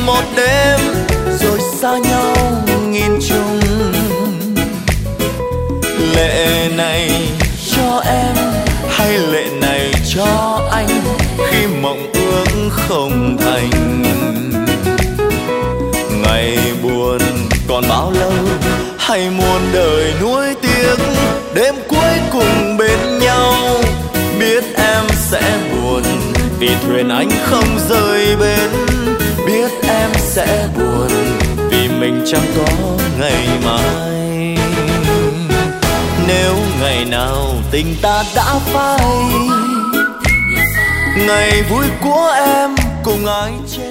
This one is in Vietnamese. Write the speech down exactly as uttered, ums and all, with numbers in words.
một đêm rồi xa nhau nghìn trùng. Lệ này cho em hay lệ này cho anh, khi mộng ước không thành. Ngày buồn còn bao lâu hay muôn đời nuối tiếc, đêm cuối cùng bên nhau. Biết em sẽ buồn vì thuyền anh không rời bến, biết em sẽ buồn vì mình chẳng có ngày mai. Nếu ngày nào tình ta đã phai, ngày vui của em cùng ai trên